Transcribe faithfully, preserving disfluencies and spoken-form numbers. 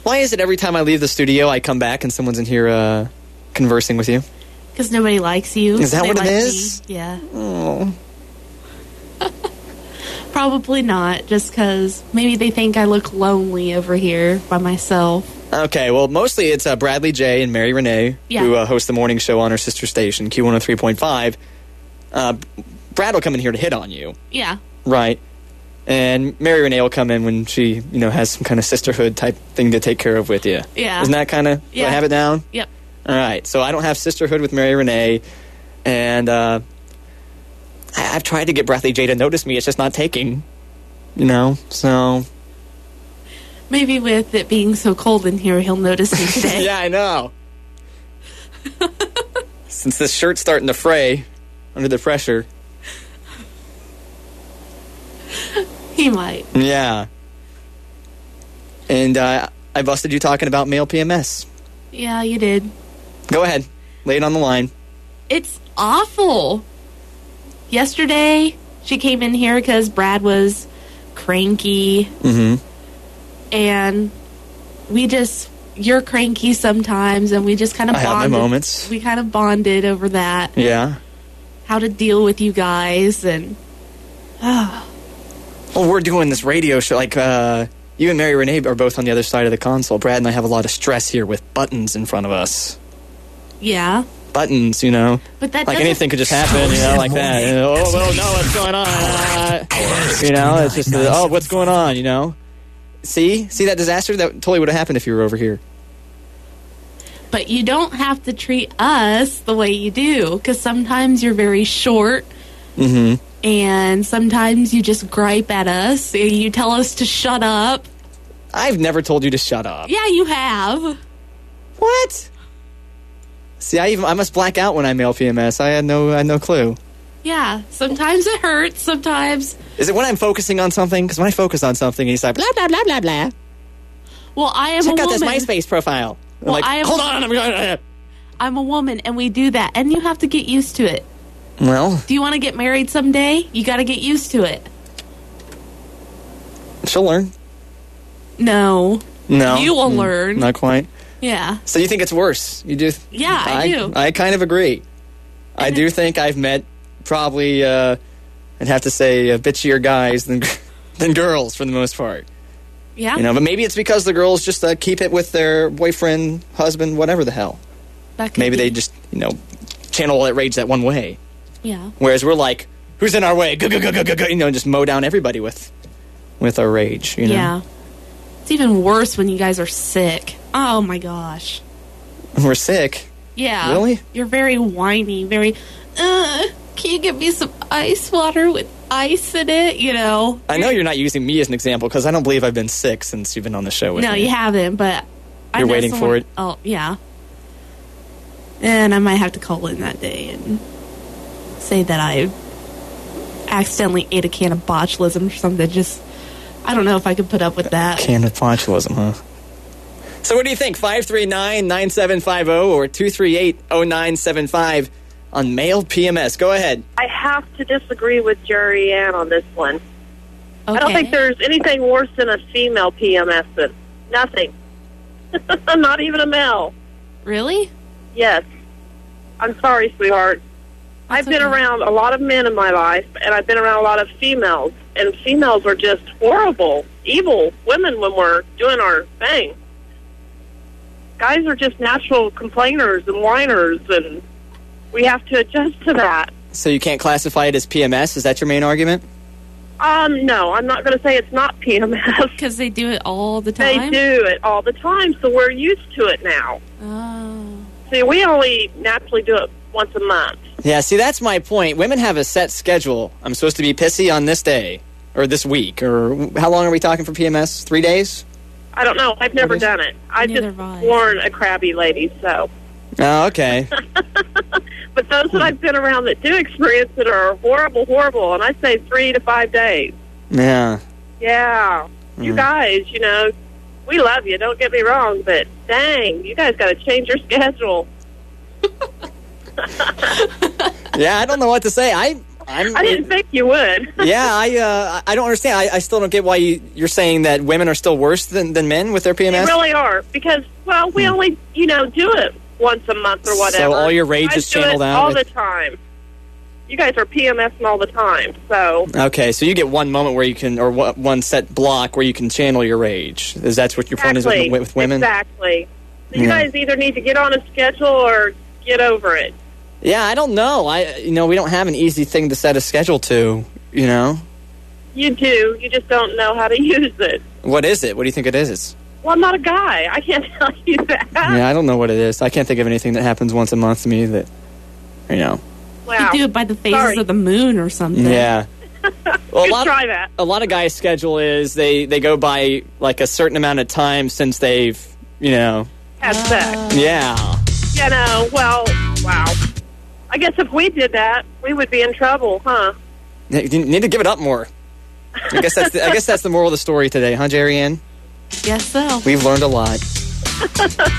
Why is it every time I leave the studio, I come back and someone's in here uh, conversing with you? Because nobody likes you. Is that They what it like is? Me. Yeah. Oh. Probably not, just because maybe they think I look lonely over here by myself. Okay, well, mostly it's uh, Bradley J. and Mary Renee, yeah. who uh, host the morning show on her sister station, Q one oh three point five. Uh, Brad will come in here to hit on you. Yeah. Right. And Mary Renee will come in when she, you know, has some kind of sisterhood type thing to take care of with you. Yeah. Isn't that kind of, yeah. do I have it down? Yep. All right, so I don't have sisterhood with Mary Renee, and uh, I- I've tried to get Bradley J to notice me. It's just not taking, you know, so... Maybe with it being so cold in here, he'll notice me today. Yeah, I know. Since this shirt's starting to fray under the pressure. He might. Yeah. And uh, I busted you talking about male P M S. Yeah, you did. Go ahead. Lay it on the line. It's awful. Yesterday, she came in here because Brad was cranky. Mm-hmm. And we just, you're cranky sometimes, and we just kind of I bonded. have my moments. We kind of bonded over that. Yeah. How to deal with you guys, and oh. Well, we're doing this radio show, like, uh, you and Mary Renee are both on the other side of the console. Brad and I have a lot of stress here with buttons in front of us. Yeah. Buttons, you know. But that like doesn't... anything could just happen, you know, like that. You know, oh, well, no, what's going on? Uh, you know, it's just, uh, oh, what's going on, you know? See? See that disaster? That totally would have happened if you were over here. But you don't have to treat us the way you do, because sometimes you're very short, mm-hmm. and sometimes you just gripe at us, and you tell us to shut up. I've never told you to shut up. Yeah, you have. What? See, I even I must black out when I mail P M S. I had no I had no clue. Yeah, sometimes it hurts, sometimes... Is it when I'm focusing on something? Because when I focus on something, he's like, blah, blah, blah, blah, blah. Well, I am Check a out woman. this MySpace profile. I'm well, like, I am hold a, on. I'm going I'm a woman, and we do that, and you have to get used to it. Well... Do you want to get married someday? You got to get used to it. She'll learn. No. No. You will mm, learn. Not quite. Yeah. So you think it's worse? You do? Yeah, I, I do. I kind of agree. And I do think I've met probably, uh, I'd have to say, uh, bitchier guys than than girls for the most part. Yeah. You know, but maybe it's because the girls just uh, keep it with their boyfriend, husband, whatever the hell. That could maybe be. they just, you know, channel all that rage that one way. Yeah. Whereas we're like, who's in our way? Go, go, go, go, go, go. You know, just mow down everybody with with our rage, you know? Yeah. It's even worse when you guys are sick. Oh, my gosh. We're sick? Yeah. Really? You're very whiny, very, uh, can you give me some ice water with ice in it, you know? I know you're not using me as an example because I don't believe I've been sick since you've been on the show with no, me. No, you haven't, but... I You're know waiting someone, for it? Oh, yeah. And I might have to call in that day and say that I accidentally ate a can of botulism or something. Just, I don't know if I could put up with that. Can of botulism, huh? So what do you think? five three nine, nine seven five zero or two three eight, zero nine seven five on male P M S. Go ahead. I have to disagree with Jerry Ann on this one. Okay. I don't think there's anything worse than a female P M S. Nothing. Not even a male. Really? Yes. I'm sorry, sweetheart. That's I've been okay. around a lot of men in my life, and I've been around a lot of females, and females are just horrible, evil women when we're doing our thing. Guys are just natural complainers and whiners, and we have to adjust to that. So you can't classify it as P M S? Is that your main argument? Um, no, I'm not going to say it's not P M S. Because they do it all the They time? do it all the time, so we're used to it now. Oh. See, we only naturally do it once a month. Yeah, see, that's my point. Women have a set schedule. I'm supposed to be pissy on this day, or this week, or how long are we talking for P M S? Three days? I don't know. I've never Okay. done it. I've Neither just have I. worn a crabby lady, so. Oh, okay. But those that I've been around that do experience it are horrible, horrible, and I say three to five days. Yeah. Yeah. You Mm. guys, you know, we love you, don't get me wrong, but dang, you guys got to change your schedule. Yeah, I don't know what to say. I I'm, I didn't think you would. yeah, I uh, I don't understand. I, I still don't get why you, you're saying that women are still worse than, than men with their P M S. They really are, because, well, we hmm. only, you know, do it once a month or whatever. So all your rage is channeled out? all with... the time. You guys are PMSing all the time, so... Okay, so you get one moment where you can, or one set block where you can channel your rage. Is that what your exactly. point is with, with women? Exactly. So you yeah. guys either need to get on a schedule or get over it. Yeah, I don't know. I, you know, we don't have an easy thing to set a schedule to, you know? You do. You just don't know how to use it. What is it? What do you think it is? Well, I'm not a guy. I can't tell you that. Yeah, I don't know what it is. I can't think of anything that happens once a month to me that, you know. Wow. You do it by the phases Sorry. of the moon or something. Yeah. Well, a lot try of, that. A lot of guys' schedule is they, they go by, like, a certain amount of time since they've, you know. Had sex. Yeah. You know, well, wow. I guess if we did that, we would be in trouble, huh? You need to give it up more. I guess that's the, I guess that's the moral of the story today, huh, Jerry Ann? Guess so. We've learned a lot.